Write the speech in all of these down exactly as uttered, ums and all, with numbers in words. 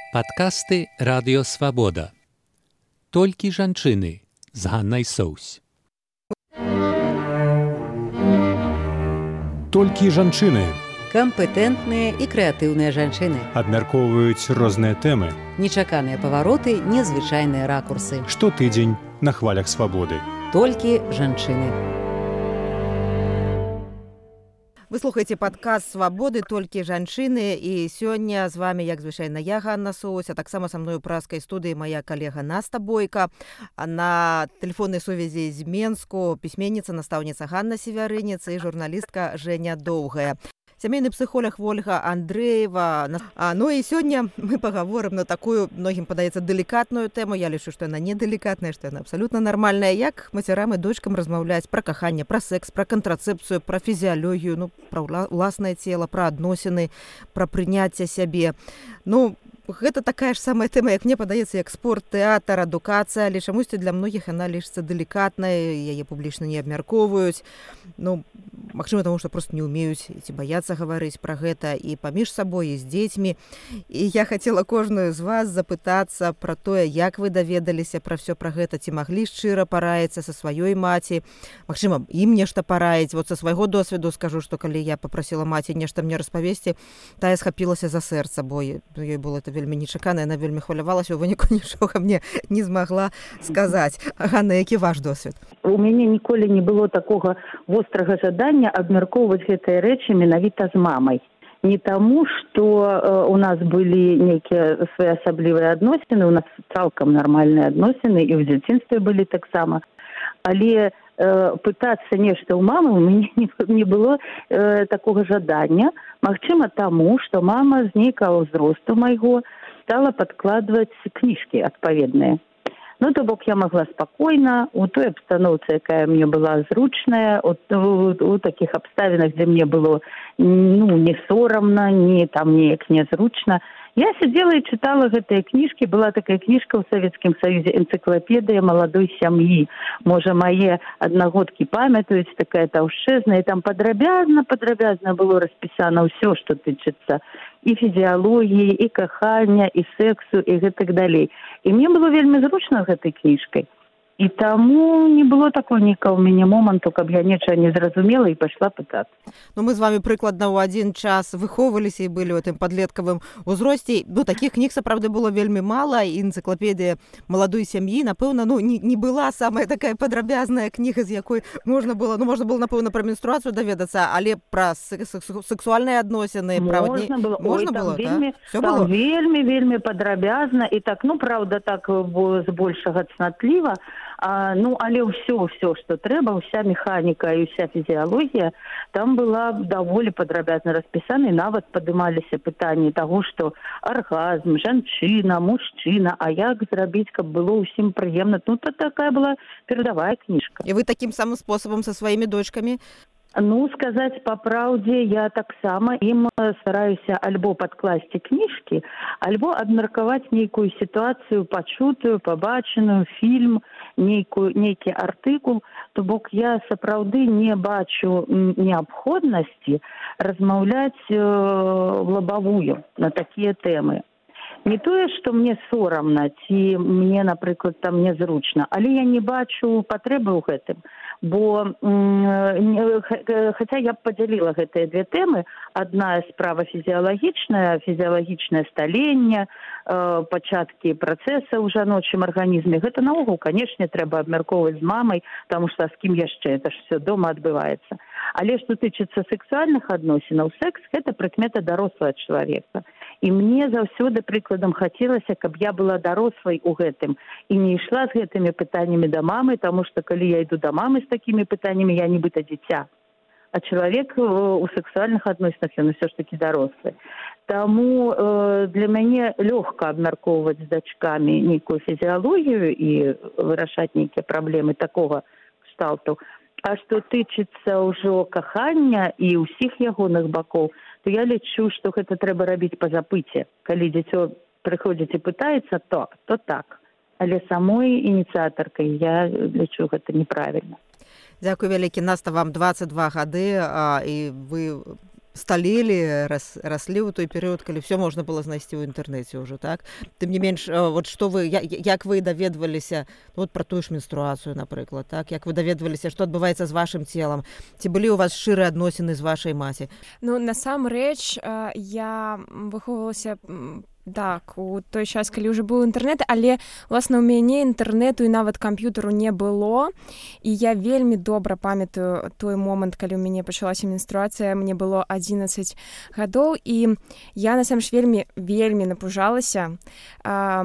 Падкасты Радыё Свабода. Толькі жанчыны з Ганнай Соўсь. Толькі жанчыны. Кампетэнтныя і крэатыўныя жанчыны. Абмяркоўваюць розныя тэмы. Нечаканыя павароты, незвычайныя ракурсы. Штотыдзень на хвалях свабоды. Толькі жанчыны. Вы слухаеце падкаст «Свабоды, толькі жанчыны», і сёння з вами, як звычайна, я, Ганна Соўсь, а таксама са мною ў праскай студыі моя калега Наста Бойка, а на тэлефоннай сувязі з Менску пісьменніца, настаўніца Ганна Севярыніца і журналістка Женя Доўгая. Сямейны псіхолог Ольга Андрэева. А, ну і сёння мы пагаворым на такую, многім падаецца, дэлікатную тэму. Я лічу, што яна не дэлікатная, што яна абсалютна нармальная. Як мацярам і дочкам размаўляць пра каханне, пра секс, пра кантрацэпцыю, пра фізіялогію, ну, пра ўласнае цела, пра адносіны, пра прыняцце сябе. Ну, гэта такая ж самая тэма, як мне падаецца, як спорт, тэатр, адукацыя, але чамусьці для многіх яна лічыцца дэлікатнай, яе публічна не абмяркоўваюць. Ну, магчыма, таму што проста не ўмеюць ці баяцца гаварыць пра гэта і паміж сабой, і з дзецьмі. І я хацела кожную з вас запытацца пра тое, як вы даведаліся пра ўсё пра гэта, ці маглі шчыра параіцца са сваёй маці. Магчыма, ім нешта параіць. Вот са свайго досведу скажу, што калі я папрасіла маці нешта мне распавесці, тая схапілася за сэрца, бо ёй было это вельмі нечакана, яна вельмі хвалявалася, у выніку нічога мне не змагла сказаць. Ганна, які ваш досвед? У мяне ніколі не было такога вострага жадання абмяркоўваць гэтыя рэчы менавіта з мамай. Не таму, што э, у нас былі нейкія своеасаблівыя адносіны, у нас цалкам нармальныя адносіны, і ў дзяцінстве былі таксама. Але э, пытацца нешта ў мамы у мяне не, не было э, такога жадання. Магчыма, таму, што мама з нейкага ўзросту майго стала падкладваць кніжкі адпаведныя. Ну, то бок я могла спакойна, у той абстаноўцы, якая мне была зручная, у, у, у такіх абставінах, дзе мне было ну, не сорамна, не там неяк нязручна. Я сидела и читала гэтыя кніжкі. Была такая кніжка ў Савецкім Саюзе «Энцыклапедыя маладой сям'і». Можа, мае аднагодкі памятаюць, такая таўшчэзная. І там падрабязна, падрабязна было распісана ўсё, што тычыцца і фізіялогіі, і кахання, і сексу, і гэтак далей. І мне было вельмі зручна гэтай кніжкай. І таму не было такого нейкага ў мяне моманту, каб я нечага не зразумела і пайшла пытацца. Ну, мы з вами прыкладна ў адзін час выхоўваліся і былі ў гэтым падлеткавым узросце. Ну, такіх кніг, сапраўды, было вельмі мала, і «Энцыклапедыя маладой сям'і», напэўна, ну, не, не была самая такая падрабязная кніга, з якой можна было, ну, можна было, напэўна, пра менструацыю даведацца, але пра сексуальныя адносіны, пра... Можна было, можна Ой, было, там вельмі, так? там было? вельмі, вельмі падрабязна, і так, ну, правда, так, збольшага цнатліва. А, ну, але ўсё, ўсё, што трэба, уся механіка і уся фізіялогія там была даволі падрабязна распісана, і нават падымаліся пытанні таго, што аргазм, жанчына, мужчына, а як зрабіць, каб было ўсім прыемна. Ну, то такая была перадавая кніжка. І вы такім самым спосабам са сваімі дочкамі? Ну, сказаць па праўдзе, я таксама ім стараюся альбо падкласці кніжкі, альбо абмеркаваць нейкую сітуацыю, пачутую, пабачаную, фільм, нейкую, нейкі артыкул. То бок я сапраўды не бачу неабходнасці размаўляць э, лабавую на такія тэмы. Не тое, што мне сорамна, ці мне, напрыклад, там нязручна, але я не бачу патрэбы ў гэтым. Бо хаця я б падзяліла гэтыя две тэмы. Адна справа фізіялагічная, фізіялагічнае сталенне, э, пачаткі працэса ў жаночым арганізме. Гэта наогул, канешне, трэба абмяркоўваць з мамай, таму што з кім яшчэ, это ж все дома адбываецца. Але што тычыцца сексуальных адносінаў, секс – гэта прыкмета дарослага чалавека. І мне заўсёды прыкладам хацелася, каб я была дарослай у гэтым і не ішла з гэтымі пытаннямі да мамы, таму што калі я іду да мамы з такімі пытаннямі, я нібыта дзіця. А чалавек у сексуальных адносінах, ён усё ж такі дарослы. Таму э, для мяне лёгка абмяркоўваць з дачкамі нейкую фізіялогію і вырашаць нейкія праблемы такога кшталту. А што тычыцца ўжо кахання і ўсіх ягоных бакоў, то я лічу, што гэта трэба рабіць па запыце. Калі дзіцё прыходзіць і пытаецца, то, то так. Але самой ініцыятаркай я лічу гэта неправільна. Дзякуй вялікі. Наста, вам дваццаць два гады, а, і вы сталелі, рас, раслі ў той перыяд, калі все можна было знайсці ў інтэрнэце ўжо, так? Тым не менш, вот што вы, як вы даведваліся вот пра тую ж менструацыю, напрыклад, так? Як вы даведваліся, што адбываецца з вашым целам? Ці былі ў вас шчырыя адносіны з вашай маці? Ну, насамрэч, я выхоўвалася так, у той час, калі ўжо быў інтэрнэт, але, власна, у мяне інтэрнэту і нават камп'ютару не было, і я вельмі добра памятаю той момант, калі ў мяне пачалася менструацыя, мне было адзінаццаць гадоў, і я, насамрэч, вельмі, вельмі напужалася. А,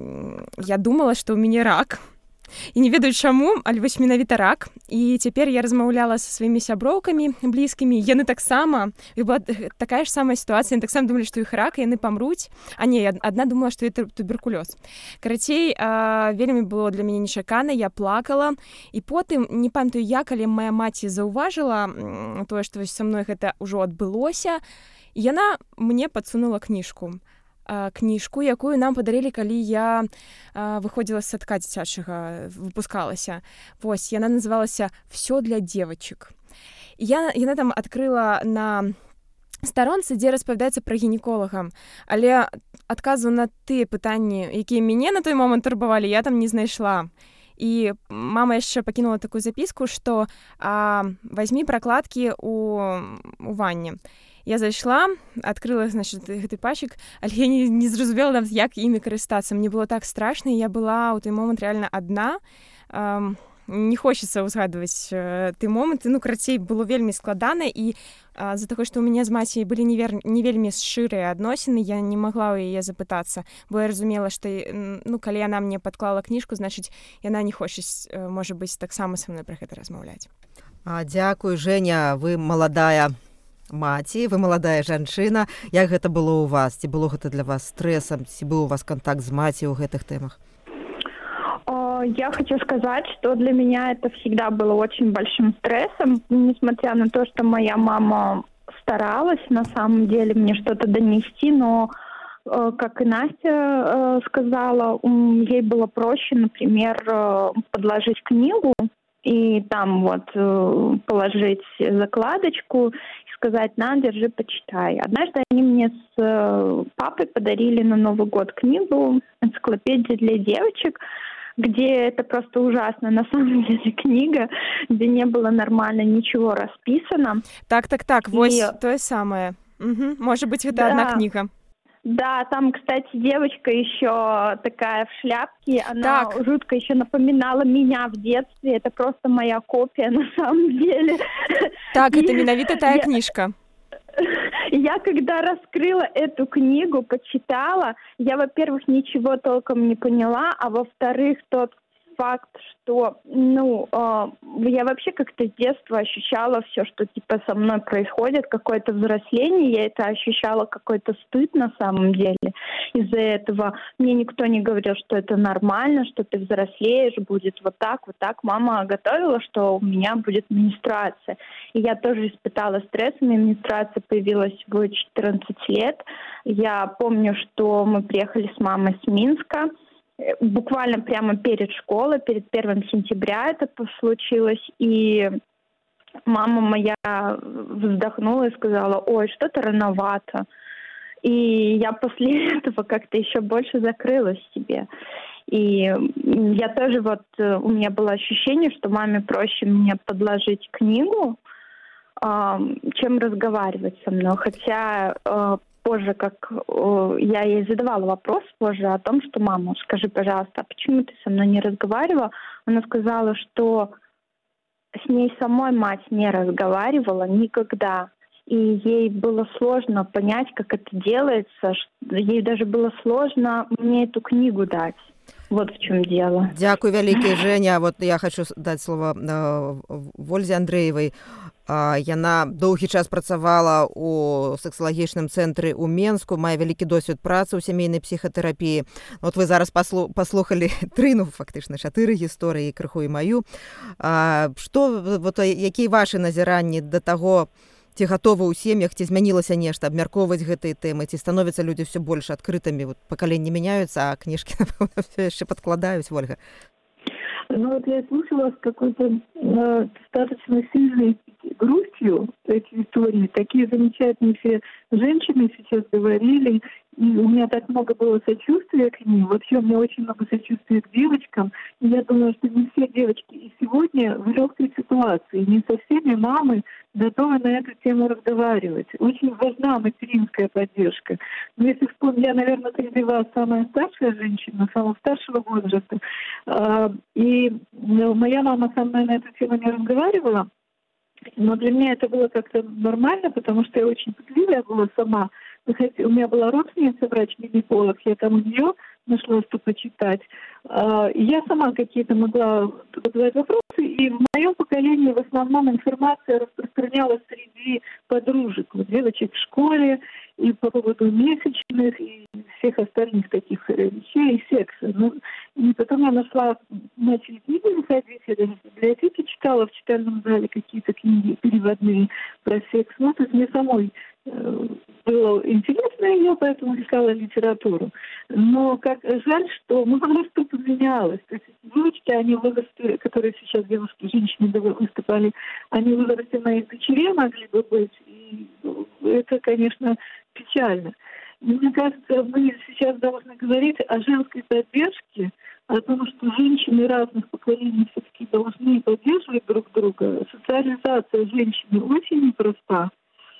я думала, што ў мяне рак, і не ведаю чаму, але вось менавіта рак. І цяпер я размаўляла са сваімі сяброўкамі блізкімі, яны таксама, і была такая ж самая сітуацыя, яны таксама думалі, што іх рак, яны памруць, а не, адна думала, што это туберкулёз. Карацей, вельмі было для мяне нечакана, я плакала, і потым, не памятаю як, але моя маці заўважыла тое, што са мной гэта ўжо адбылося, і яна мне падсунула кніжку. кніжку, якую нам падарылі, калі я а, выходзіла з садка дзіцячага, выпускалася. Вось, яна называлася «Всё для девочек». І я, яна там адкрыла на старонцы, дзе распавядаецца пра гінеколага. Але адказу на тыя пытанні, якія мяне на той момант турбавалі, я там не знайшла. І мама яшчэ пакінула такую запіску, што а, вазьмі пракладкі ў, у ванне. Я зайшла, адкрыла, значит, гэты пачак, але я не, не зразумела, як імі карыстацца. Мне было так страшна, і я была ў той момант реально адна. Эм, не хочацца ўзгадваць э, ты моманты. Ну, карацей, было вельмі складана, і э, з-за таго, што ў мяне з маці былі не, вер... не вельмі шчырыя адносіны, я не магла ў яе запытацца, бо я разумела, што, ну, калі яна мне падклала кніжку, значыць, яна не хоча, э, можа быць, таксама са мной пра гэта размаўляць. А, дзякуй, Женя, вы маладая маці, вы маладая жанчына. Як гэта было ў вас? Ці было гэта для вас стрэсам? Ці быў у вас контакт з маці ў гэтых тэмах? Я хочу сказать, что для меня это всегда было очень большим стрессом, несмотря на то, что моя мама старалась на самом деле мне что-то донести, но, как и Настя сказала, ей было проще, например, подложить книгу и там вот положить закладочку и сказать: на, держи, почитай. Однажды они мне с папой подарили на Новый год книгу «Энциклопедия для девочек», где это просто ужасно, на самом деле, книга, где не было нормально ничего расписано. Так, так, так, и... вось тое самое. Угу. Может быть, это да. одна книга. Да, там, кстати, девочка еще такая в шляпке, она так. жутко еще напоминала меня в детстве, это просто моя копия на самом деле. Так, это менавіта тая книжка. Я когда раскрыла эту книгу, почитала, я, во-первых, ничего толком не поняла, а во-вторых, тот факт, что, ну, э, я вообще как-то с детства ощущала все, что типа со мной происходит, какое-то взросление, я это ощущала, какой-то стыд на самом деле. Из-за этого мне никто не говорил, что это нормально, что ты взрослеешь, будет вот так, вот так. Мама готовила, что у меня будет менструация. И я тоже испытала стресс, у меня менструация появилась в четырнадцать лет. Я помню, что мы приехали с мамой с Минска, буквально прямо перед школой, перед первым сентября это случилось, и мама моя вздохнула и сказала: ой, что-то рановато. И я после этого как-то еще больше закрылась в себе. И я тоже вот, у меня было ощущение, что маме проще мне подложить книгу, чем разговаривать со мной. Хотя позже, как э, я ей задавала вопрос позже о том, что: мама, скажи, пожалуйста, а почему ты со мной не разговаривала? Она сказала, что с ней самой мать не разговаривала никогда. И ей было сложно понять, как это делается. Ей даже было сложно мне эту книгу дать. Вот в чем дело. Дякую вялікі, Женя. Вот я хочу дать слово Вользе Андреевой. Яна доўгі час працавала у сексалагічным цэнтры ў Менску, мае вялікі досвед працы ў сямейнай псіхатэрапіі. Вот вы зараз паслу, паслухалі тры, ну, фактычна, чатыры гісторыі, крыху і маю. А, што, вот, якія вашы назіранні да таго, ці гатовы ў сем'ях, ці змянілася нешта, абмяркоўваць гэтыя тэмы, ці становяцца людзі ўсё больш адкрытымі? Вот, пакаленні мяняюцца, а кніжкі, напэўна, все яшчэ падкладаюць, Вольга. Ну вот я слушала с какой-то э, достаточно сильной грустью эти истории. Такие замечательные все женщины сейчас говорили, и у меня так много было сочувствия к ним. Вообще у меня очень много сочувствия к девочкам. И я думаю, что не все девочки и сегодня в легкой ситуации. Не со всеми мамы готовы на эту тему разговаривать. Очень важна материнская поддержка. Но если вспомнить, я, наверное, среди вас самая старшая женщина, самого старшего возраста. И моя мама со мной на эту тему не разговаривала. Но для меня это было как-то нормально, потому что я очень пытливая была сама. У меня была родственница, врач-гинеколог, я там у нее нашла, что почитать. И я сама какие-то могла задавать вопросы, и в моем поколении в основном информация распространялась среди подружек, вот, девочек в школе, и по поводу месячных, и всех остальных таких вещей, и секса. Ну, и потом я нашла, начали книги выходить, я даже в библиотеке читала, в читальном зале какие-то книги переводные про секс. Ну, то есть мне самой э, было интересно ее, поэтому искала литературу. Но как жаль, что мало что поменялось. То есть девочки, они в возрасте, которые сейчас девушки, женщины выступали, они в возрасте моих дочерей могли бы быть. И это, конечно, печально. И мне кажется, мы сейчас должны говорить о женской поддержке, о том, что женщины разных поколений все-таки должны поддерживать друг друга. Социализация женщины очень непроста.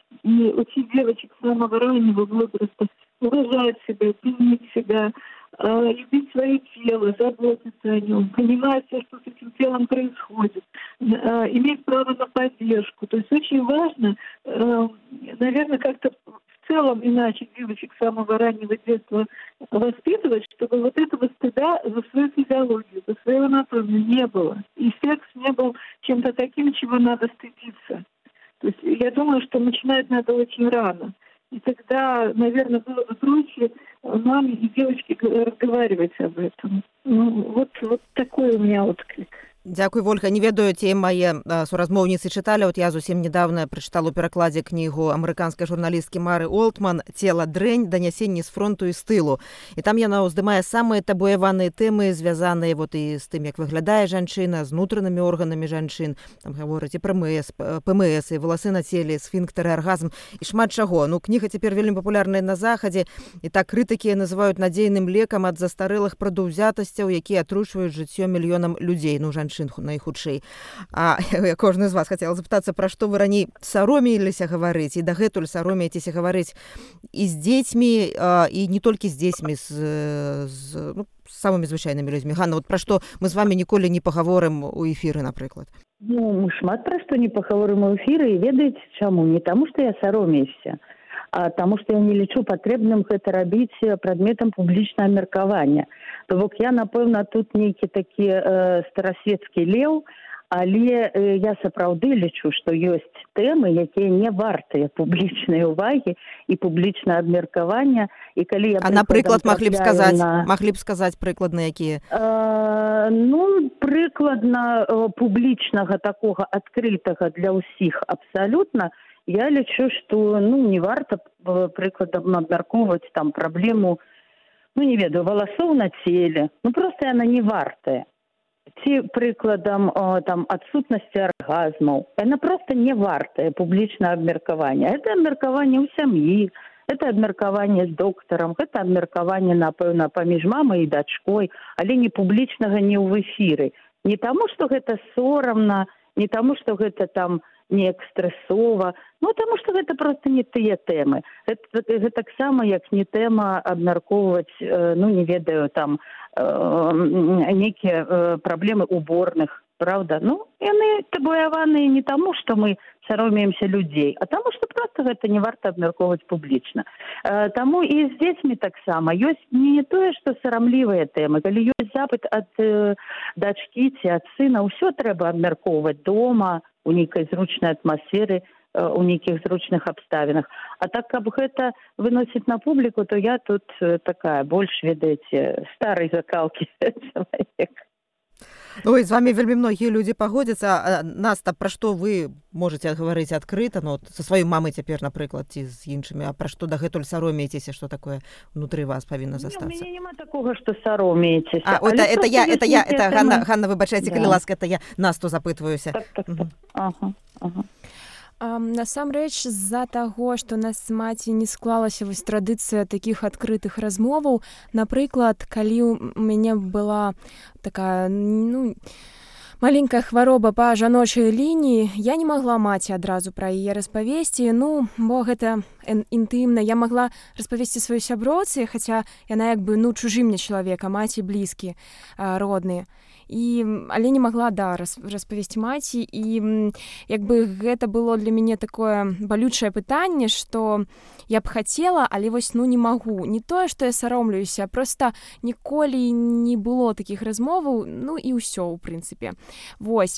И учить девочек с самого раннего возраста уважать себя, ценить себя, э, любить свое тело, заботиться о нем, понимать, что с этим телом происходит, э, иметь право на поддержку. То есть очень важно, э, наверное, как-то в целом иначе девочек с самого раннего детства воспитывать, чтобы вот этого стыда за свою физиологию, за свою анатомию не было. И секс не был чем-то таким, чего надо стыдиться. То есть я думаю, что начинать надо очень рано. И тогда, наверное, было бы проще маме и девочке разговаривать об этом. Ну, вот, вот такой у меня отклик. Дзякуй, Вольга. Не ведаю, ці мае суразмоўніцы чыталі. От я зусім недавно прачытала ў перакладзе кнігу амерыканскай журналісткі Мары Олтман «Цела дрэнь. Данясенні з фронту і з тылу». І там яна ўздымае самыя табуяваныя тэмы, звязаныя вот і з тым, як выглядае жанчына, з унутранымі органамі жанчын. Там гавораць і пра ПМС, і валасы на целе, сфінктары, аргазм і шмат чаго. Ну, кніга цяпер вельмі папулярная на Захадзе, і так крытыкі называюць надзейным лекам ад застарэлых прадаўзятасцяў, якія атручваюць жыццё мільёнам людзей, ну, жанчын найхутчэй. А я кожны з вас хацела запытацца, пра што вы раней саромеліся гаварыць, і дагэтуль саромеецеся гаварыць і з дзецьмі, і не толькі з дзецьмі, з, з, ну, з самымі звычайнымі людзьмі. Ганна, вот пра што мы з вамі ніколі не пагаворым у эфіры, напрыклад? Ну, мы шмат пра што не пагаворым у эфіры, і ведаеце чаму? Не таму, што я саромеюся, а таму, што я не лічу патрэбным гэта рабіць прадметам публічнага меркавання. То бок я, напэўна, тут нейкі такі э, старасветскі леў, але э, я сапраўды лічу, што ёсць тэмы, якія не вартыя публічнай увагі і публічнага абмеркавання. І калі я, а, напрыклад, маглі б сказаць, на... маглі б сказаць прыкладна, якія? Э, ну, прыкладна э, публічнага такога адкрытага для ўсіх абсалютна, я лічу, што ну, не варта прыкладам абмяркоўваць там праблему, ну, не ведаю, валасоў на целе. Ну, просто яна не вартая. Ці прыкладам там адсутнасці аргазмаў. Яна просто не вартая публічнага абмеркавання. Это абмеркаванне ў сям'і, это абмеркаванне з доктарам, это абмеркаванне, напэўна, паміж мамай і дачкой, але не публічнага, не ў эфіры. Не таму, што гэта сорамна, не таму, што гэта там неяк стрэсова, ну, таму, што гэта проста не тыя тэмы. Гэта, гэта таксама, як не тэма абмяркоўваць, ну, не ведаю, там, э, нейкія э, праблемы уборных, правда? Ну, яны табуяваныя не таму, што мы саромеемся людзей, а таму, што проста гэта не варта абмяркоўваць публічна. Э, таму і з дзецьмі таксама ёсць не тое, што сарамлівыя тэмы. Калі ёсць запыт ад э, дачкі ці ад сына, ўсё трэба абмяркоўваць дома, у нейкай зручнай атмасферы, у нейкіх зручных абставінах. А так, каб гэта выносіць на публіку, то я тут такая больш, ведаеце, старай закалкі чалавек. Ой, з вами вельмі многія людзі пагодзяцца. Наста, пра што вы можаце гаварыць адкрыта, ну, са сваёй мамай цяпер, напрыклад, ці з іншымі, а пра што дагэтуль саромеецеся, што такое внутры вас павінна Не, у застацца? меня нема такого, что саромеетесь. А, Але это, это просто я, это я, ёсць это нейкія Ганна, тэмы. Ганна, выбачайце, калі Да. ласка, это я Насту запытваюся. Так, так, так. Мгм. Ага, ага. Ам, Насамрэч, з-за таго, што ў нас з маці не склалася вось традыцыя такіх адкрытых размоваў, напрыклад, калі ў мяне была такая, ну, маленькая хвароба па жаночай лініі, я не магла маці адразу пра яе распавесці, ну, бо гэта эн- інтымна. Я магла распавесці сваёй сяброўцы, хаця яна як бы, ну, чужы мне чалавек, а маці блізкі, а, родныя. І, але не магла, да, рас, распавесці маці, і м, як бы гэта было для мяне такое балючае пытанне, што я б хацела, але вось, ну, не магу. Не тое, што я саромлюся, а проста ніколі не было такіх размоваў, ну, і ўсё, у прынцыпе. Вось.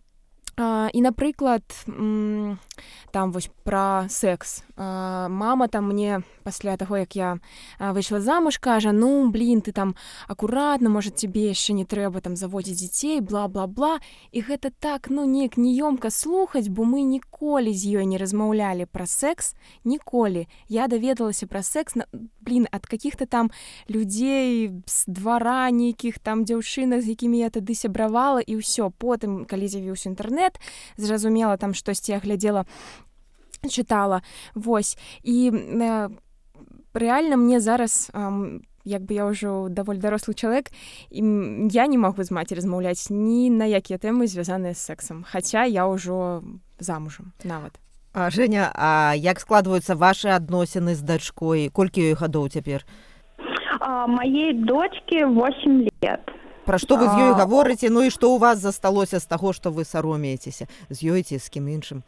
А, і, напрыклад, м, там вось пра секс. А, мама там мне пасля таго, як я а, выйшла замуж, кажа, ну, блін, ты там акуратна, можа, цябе яшчэ не трэба там заводзіць дзяцей, бла-бла-бла. І гэта так, ну, неяк неёмка слухаць, бо мы ніколі з ёй не размаўлялі пра секс, ніколі. Я даведалася пра секс, на- блін, ад какіх-то там людзей з двара нейкіх там дзяўчынак, з якімі я тады сябравала, і ўсё. Потым, калі з'явіўся інтэрнэт, зразумела там штосьці я глядзела, чытала. Вось. І э, рэальна мне зараз, эм, як бы я ўжо даволі дарослы чалавек, і м, я не магу з маці размаўляць ні на якія тэмы, звязаныя з сексам. Хаця я ўжо замужам нават. А, Женя, а як складваюцца вашы адносіны з дачкой? Колькі ёй гадоў цяпер? А, моей дочке восемь лет. Пра што вы з ёй А, гаворыце? Ну і што ў вас засталося з таго, што вы саромеецеся? З ёй ці з кім іншым?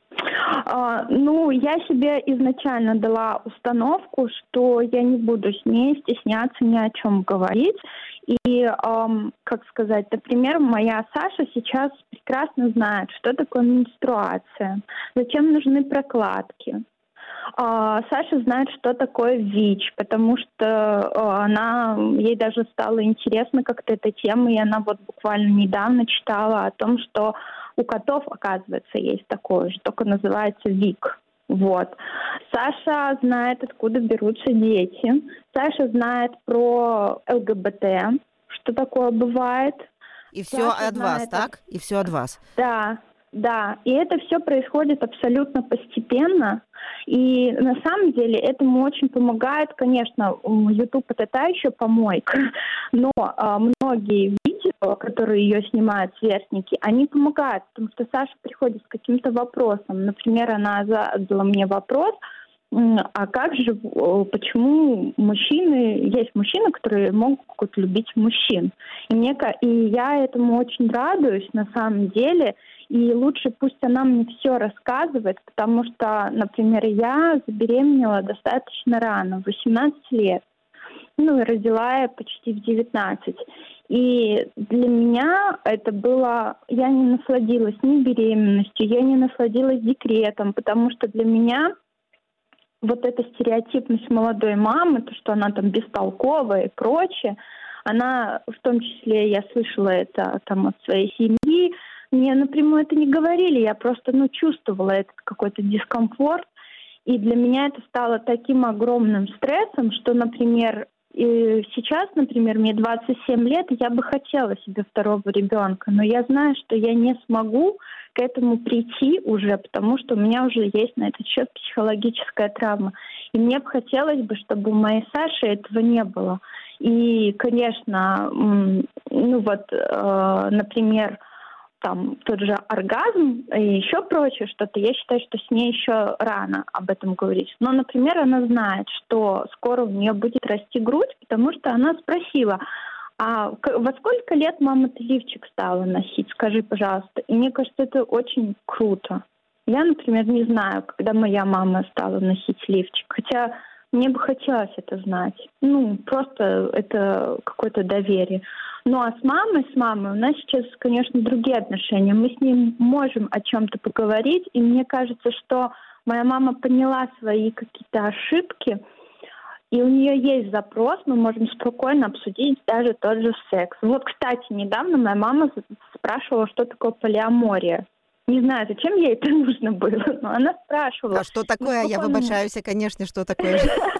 А, Ну, я себе изначально дала установку, что я не буду с ней стесняться ни о чем говорить. И, ам, как сказать, например, моя Саша сейчас прекрасно знает, что такое менструация, зачем нужны прокладки. А, Саша знает, что такое ВИЧ, потому что а, она, ей даже стало интересно как-то эта тема, и она вот буквально недавно читала о том, что у котов, оказывается, есть такое же, только называется ВИК. Вот. Саша знает, откуда берутся дети. Саша знает про ЛГБТ, что такое бывает. І все Саша ад вас, знает, так? І все ад вас. Да, да. И это все происходит абсолютно постепенно. И на самом деле этому очень помогает, конечно, YouTube это та еще помойка, но а, многие видео, которые ее снимают сверстники, они помогают, потому что Саша приходит с каким-то вопросом. Например, она задала мне вопрос, м, а как же, э, почему мужчины, есть мужчины, которые могут любить мужчин. И, мне, ка- и я этому очень радуюсь на самом деле. И лучше пусть она мне все рассказывает, потому что, например, я забеременела достаточно рано, в восемнадцать лет. Ну и родила я почти в девятнадцать. И для меня это было... Я не насладилась ни беременностью, я не насладилась декретом, потому что для меня вот эта стереотипность молодой мамы, то, что она там бестолковая и прочее, она, в том числе, я слышала это там от своей семьи, мне напрямую это не говорили, я просто, ну, чувствовала этот какой-то дискомфорт, и для меня это стало таким огромным стрессом, что, например, и сейчас, например, мне двадцать семь лет, и я бы хотела себе второго ребенка, но я знаю, что я не смогу к этому прийти уже, потому что у меня уже есть на этот счет психологическая травма. И мне бы хотелось бы, чтобы у моей Саши этого не было. И, конечно, м, ну вот, э, например, там тот же оргазм и еще прочее что-то, я считаю, что с ней еще рано об этом говорить. Но, например, она знает, что скоро у нее будет расти грудь, потому что она спросила, а к- во сколько лет мама ты лифчик стала носить, скажи, пожалуйста. И мне кажется, это очень круто. Я, например, не знаю, когда моя мама стала носить лифчик, хотя мне бы хотелось это знать. Ну, просто это какое-то доверие. Ну а с мамой, с мамой у нас сейчас, конечно, другие отношения. Мы с ним можем о чем-то поговорить, и мне кажется, что моя мама поняла свои какие-то ошибки, и у нее есть запрос, мы можем спокойно обсудить даже тот же секс. Вот, кстати, недавно моя мама спрашивала, что такое полиамория. Не знаю, зачем ей это нужно было, но она спрашивала. А что такое? Я выбачаюсь, конечно, что такое?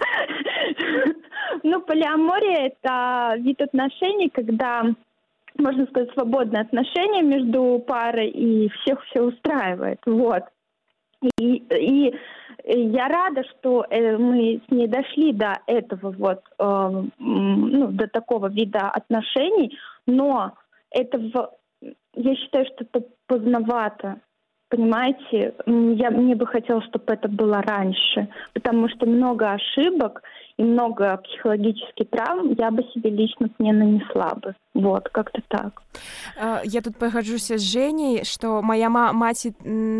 Ну, полиамория – это вид отношений, когда, можно сказать, свободные отношения между парой, и всех все устраивает. Вот. И, и я рада, что мы с ней дошли до этого вот, э, ну, до такого вида отношений, но это, в, я считаю, что это поздновато. Понимаете, я, мне бы хотелось, чтобы это было раньше, потому что много ошибок и много психологических травм я бы себе лично не нанесла бы. Вот, как-то так. Я тут пагаджуся з Жэняй, што моя маці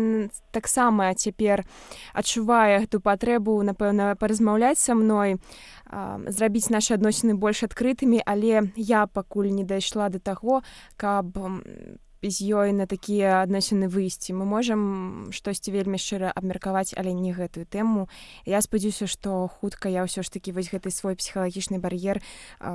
таксама цяпер адчувае гэту патрэбу, напэўна, паразмаўляць са мной, зрабіць нашы адносіны больш адкрытымі, але я пакуль не дайшла да таго, каб з ёй на такія адносіны выйсці. Мы можам штосьці вельмі шчыра абмеркаваць, але не гэтую тэму. Я спадзяюся, што хутка я ўсё ж такі вось гэты свой псіхалагічны бар'ер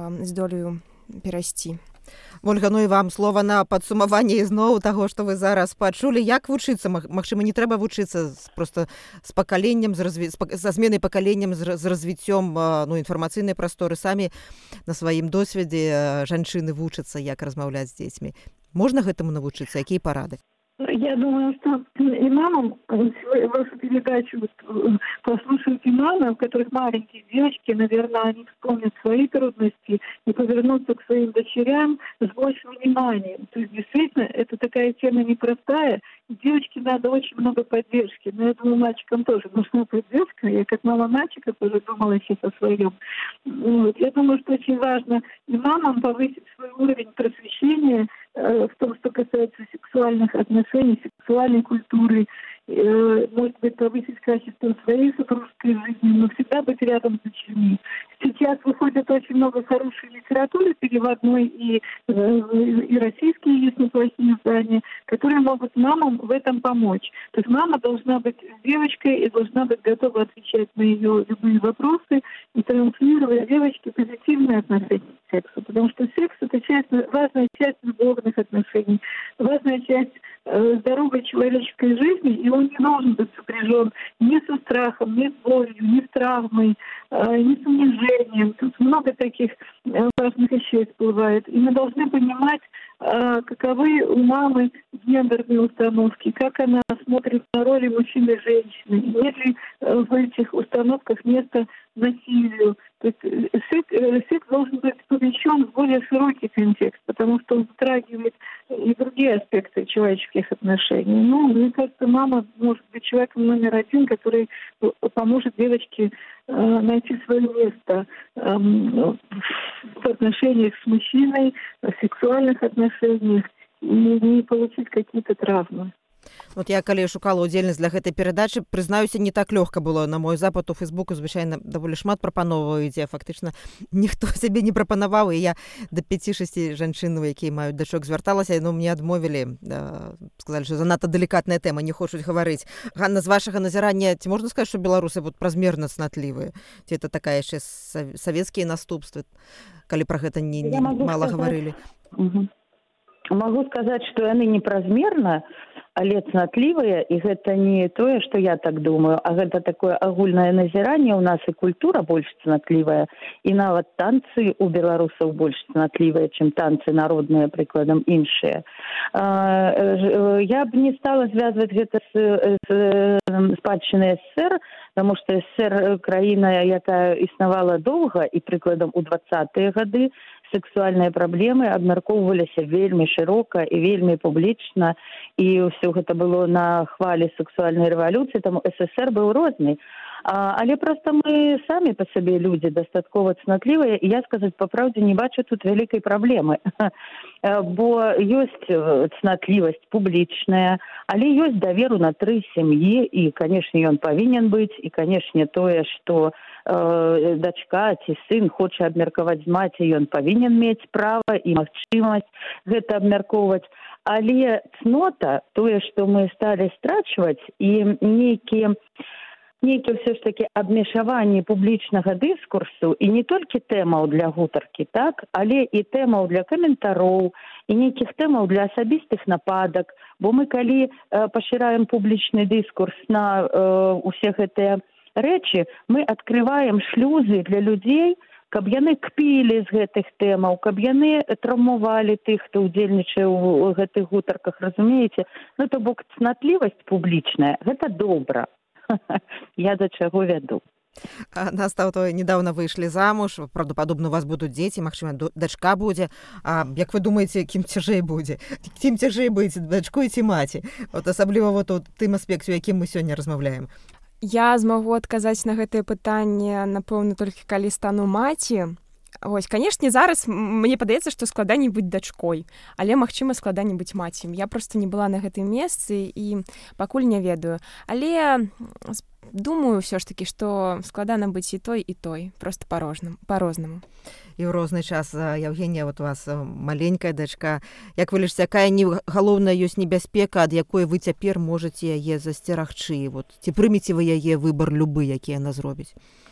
здолею перайсці. Ольга, ну і вам слова на падсумаванне ізноў таго, што вы зараз пачулі. Як вучыцца? Магчыма, не трэба вучыцца проста з пакаленнем, з разві... са зменай пакаленнем, з развіццём ну, інфармацыйнай прасторы. Самі на сваім досведзе жанчыны вучацца, як размаўляць з дзецьмі. Можно гэтаму навучыцца? Якія парады? Я думаю, что и мамам вашу передачу послушают и мамы, у которых маленькие девочки, наверное, они вспомнят свои трудности и повернутся к своим дочерям с большим вниманием. То есть, действительно, это такая тема непростая. Девочке надо очень много поддержки. Но я думаю, мальчикам тоже нужна поддержка. Я как мама мальчика тоже думала сейчас о своем. Вот. Я думаю, что очень важно и мамам повысить свой уровень просвещения э, в том, что касается сексуальных отношений, сексуальной культуры, э, может быть, повысить качество своей супружеской жизни, но всегда быть рядом с дочерьми. Сейчас выходит очень много хорошей литературы переводной, и, э, и российские есть неплохие издания, которые могут мамам в этом помочь. То есть мама должна быть девочкой и должна быть готова отвечать на ее любые вопросы и транслировать девочке позитивное отношение к сексу. Потому что секс – это часть, важная часть любовных отношений, важная часть э, здоровой человеческой жизни, и он не должен быть сопряжен ни со страхом, ни с болью, ни с травмой, э, ни с унижением. Тут много таких э, важных вещей всплывает. И мы должны понимать, э, каковы у мамы гендерные установки, как она смотрит на роли мужчины и женщины. Нет ли э, в этих установках место насилию. То есть секс, секс должен быть помещен в более широкий контекст, потому что он затрагивает и другие аспекты человеческих отношений. Ну, мне кажется, мама может быть человеком номер один, который поможет девочке э, найти свое место э, в отношениях с мужчиной, в сексуальных отношениях и не получить какие-то травмы. Вот я, калі шукала ўдзельнасць для гэтай перадачы, прызнаюся, не так лёгка было. На мой запад у Фейсбуку, звычайна, даволі шмат прапановаў ідзе. Фактычна, ніхто сябе не прапанаваў, і я да пяці-шасці жанчын, якія маюць дачок, звярталася, но мне адмовілі, сказалі, што занадта далікатная тэма, не хочуць гаварыць. Ганна, з вашага назірання, ці можна сказаць, што беларусы вот празмерна цнатлівыя? Ці это такая яшчэ савецкія наступствы, калі пра гэта не, не мала гаварылі? Угу. Могу сказаць, што яны непразмерна, але цнатлівыя, і гэта не тое, што я так думаю, а гэта такое агульнае назіранне. У нас і культура больш цнатлівая, і нават танцы у беларусаў больш цнатлівыя, чым танцы народныя, прыкладам, іншыя. Я б не стала звязваць гэта з спадчынай СССР, таму што СССР краіна, якая існавала доўга, і прыкладам у дваццатыя гады, сексуальныя праблемы абмяркоўваліся вельмі шырока і вельмі публічна, і ўсё гэта было на хвалі сексуальнай рэвалюцыі, таму СССР быў розны. А, але проста мы самі па сабе людзі дастаткова цнатлівыя, і я, сказаць па праўдзе, не бачу тут вялікай праблемы. Бо ёсць цнатлівасць публічная, але ёсць давер унутры сям'і, і, канешне, ён павінен быць, і, канешне, тое, што э, дачка ці сын хоча абмеркаваць з маці, ён павінен мець права і магчымасць гэта абмяркоўваць. Але цнота, тое, што мы сталі страчваць, і нейкія нейкі ўсё ж такі абмежаванне публічнага дыскурсу і не толькі тэмаў для гутаркі, так, але і тэмаў для каментароў, і нейкіх тэмаў для асабістых нападак, бо мы калі э, пашыраем публічны дыскурс на э, усе гэтыя рэчы, мы адкрываем шлюзы для людзей, каб яны кпілі з гэтых тэмаў, каб яны траўмавалі тых, хто ўдзельнічае ў гэтых гутарках, разумееце? Ну, то бок цнатлівасць публічная, гэта добра. Я да чаго вяду. Наста, то недавно выйшлі замуж, правдападобна у вас будуць дзеці, магчыма, дачка будзе. А як вы думаеце, кім цяжэй будзе? Кім цяжэй быць, дачкой ці маці? От асабліва вот у тым аспекце, у якім мы сёння размаўляем. Я змагу адказаць на гэтае пытанне, напэўна, толькі калі стану маці. Вось, канешне, зараз мне падаецца, што складаней быць дачкой, але, магчыма, складаней быць маці. Я проста не была на гэтым месцы і пакуль не ведаю. Але думаю ўсё ж такі, што складана быць і той, і той, проста па-рознаму. І ў розны час, Евгенія, вот у вас маленькая дачка. Як вы лічыце, якая не галоўная ёсць небяспека, ад якой вы цяпер можаце яе засцерагчы? Вот, ці прымеце вы яе выбар любы, які яна зробіць?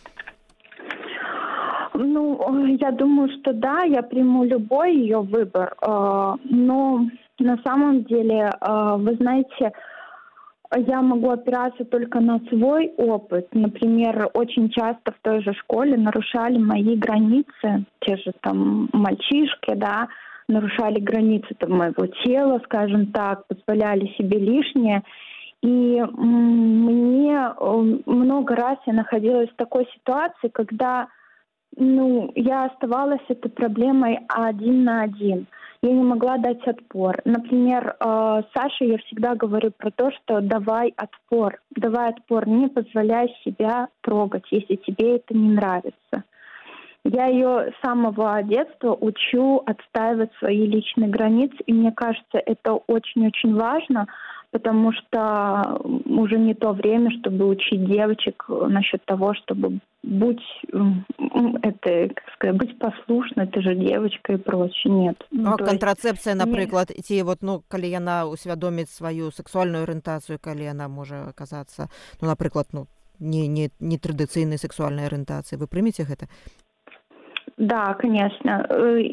Ну, я думаю, что да, я приму любой ее выбор. Но на самом деле, вы знаете, я могу опираться только на свой опыт. Например, очень часто в той же школе нарушали мои границы, те же там мальчишки, да, нарушали границы там, моего тела, скажем так, позволяли себе лишнее. И мне много раз я находилась в такой ситуации, когда ну, я оставалась с этой проблемой один на один. Я не могла дать отпор. Например, э, Саше я всегда говорю про то, что давай отпор. Давай отпор, не позволяй себя трогать, если тебе это не нравится. Я ее с самого детства учу отстаивать свои личные границы, и мне кажется, это очень-очень важно, потому что уже не то время, чтобы учить девочек насчет того, чтобы будь, это, как сказать, быть послушной, ты же девочка и прочее. Нет. Ну, а то контрацепцыя, есть... напрыклад, ці вот, ну, калі яна усвядоміць сваю сексуальную арыентацыю, калі яна можа аказацца, ну, напрыклад, ну, не, не, не традыцыйнай сексуальнай арыентацыі, вы прымеце гэта? Да, конечно.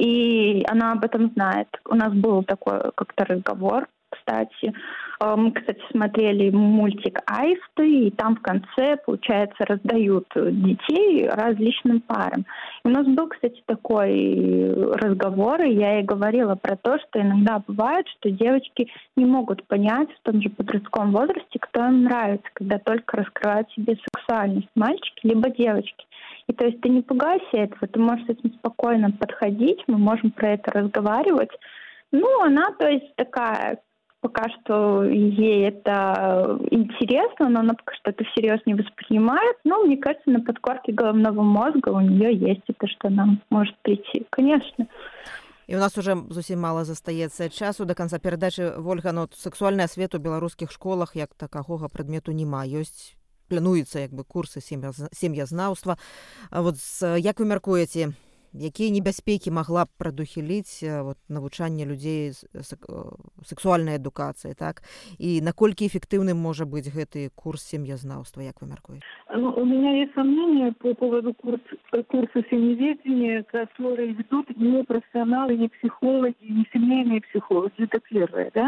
И она об этом знает. У нас был такой как-то разговор, кстати. Мы, кстати, смотрели мультик «Аисты», и там в конце, получается, раздают детей различным парам. И у нас был, кстати, такой разговор, и я ей говорила про то, что иногда бывает, что девочки не могут понять в том же подростковом возрасте, кто им нравится, когда только раскрывают себе сексуальность, мальчики либо девочки. И то есть ты не пугайся этого, ты можешь с этим спокойно подходить, мы можем про это разговаривать. Ну, она, то есть, такая... Пока что ей это интересно, но она пока что это всерьез не воспринимает. Но, мне кажется, на подкорке головного мозга у нее есть это, что нам может прийти. Конечно. І у нас уже зусім мала застаецца часу да канца перадачы. Вольга, ну, сексуальны асвет у беларускіх школах як такога прадмету няма. Ёсць, плануецца як бы курсы сем'язнаўства. А вот як вы мяркуеце, якія небяспекі магла б прадухіліць вот, навучанне людзей сексуальнай адукацыі, так? І наколькі эфектыўным можа быць гэты курс сем'язнаўства, як вы мяркуеце? Ну, у меня есть сомнения по поводу курс, курса семьеведения, которые ведут не профессионалы, не психологи, не семейные психологи. Это первое, да?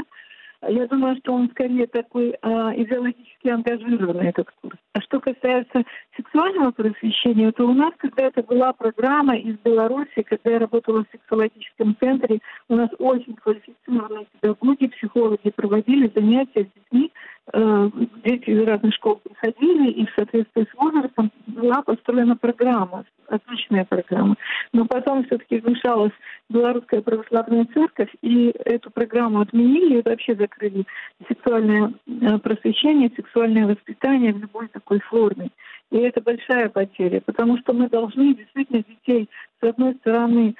Я думаю, что он скорее такой а, идеологически ангажированный, этот курс. А что касается сексуального просвещения, то у нас когда-то была программа из Беларуси, когда я работала в сексологическом центре, у нас очень квалифицированные педагоги, психологи проводили занятия с детьми, э, дети из разных школ приходили, и в соответствии с возрастом была построена программа, отличная программа. Но потом все-таки вмешалась Белорусская православная церковь, и эту программу отменили, и вообще закрыли сексуальное просвещение, сексуальное воспитание в любой такой форме. И это большая потеря, потому что мы должны действительно детей, с одной стороны,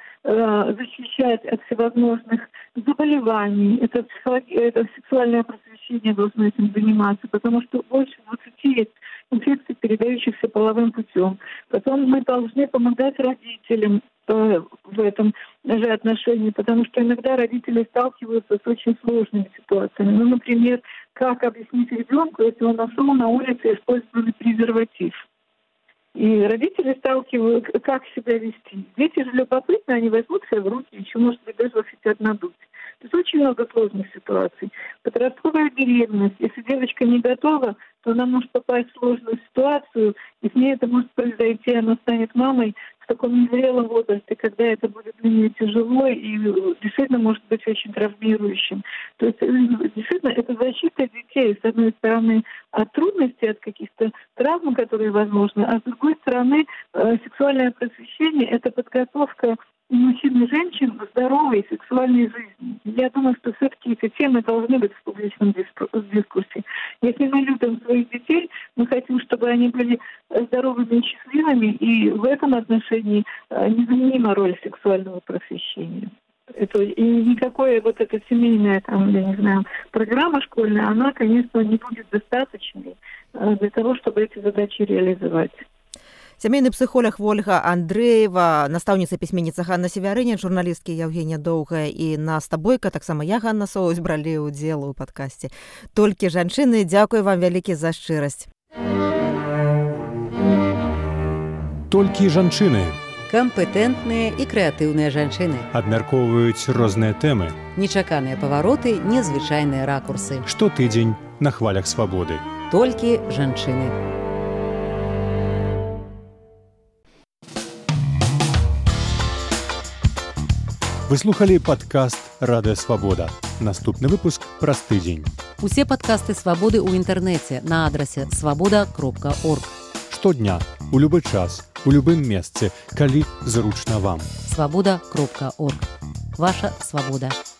защищать от всевозможных заболеваний. Это, это сексуальное просвещение должно этим заниматься, потому что больше двадцати инфекций, передающихся половым путем. Потом мы должны помогать родителям в этом же отношении, потому что иногда родители сталкиваются с очень сложными ситуациями. Ну, например, как объяснить ребенку, если он нашел на улице использованный презерватив. И родители сталкивают, как себя вести. Дети же любопытны, они возьмут себя в руки, еще, может быть, даже хотят надуть. То есть очень много сложных ситуаций. Подростковая беременность. Если девочка не готова, то она может попасть в сложную ситуацию, и с ней это может произойти, она станет мамой в таком незрелом возрасте, когда это будет для нее тяжело и действительно может быть очень травмирующим. То есть действительно это защита детей, с одной стороны, от трудностей, от каких-то травм, которые возможны, а с другой стороны, сексуальное просвещение – это подготовка мужчин и женщин к здоровой сексуальной жизни. Я думаю, что все-таки эти темы должны быть в публичном дискурсе. Если мы любим своих детей, мы хотим, чтобы они были здоровыми и счастливыми, и в этом отношении незаменима роль сексуального просвещения. Это, и никакое вот эта семейная, там, я не знаю, программа школьная, она, конечно, не будет достаточной для того, чтобы эти задачи реализовать. Сямейны псіхолог Ольга Андреева, настаўніца пісьменніца Ганна Севярыня, журналісткі Евгения Доўгая і Наста Бойка, таксама я, Ганна Соўсь, бралі ўдзел у падкасці «Толькі жанчыны». Дзякуй вам вялікі за шчырасць. Толькі жанчыны Кампетэнтныя і крэатыўныя жанчыны. абмяркоўваюць розныя тэмы. Нечаканыя павароты, незвычайныя ракурсы. Штотыдзень на хвалях свабоды. Толькі жанчыны. Вы слухали падкаст «Радыё Свабода». Наступны выпуск праз тыдзень. Усе падкасты свабоды ў інтэрнэце на адрасе свабода кропка орг. Штодня, у любы час, у любым месцы, калі зручна вам. свабода кропка орг. Ваша свабода.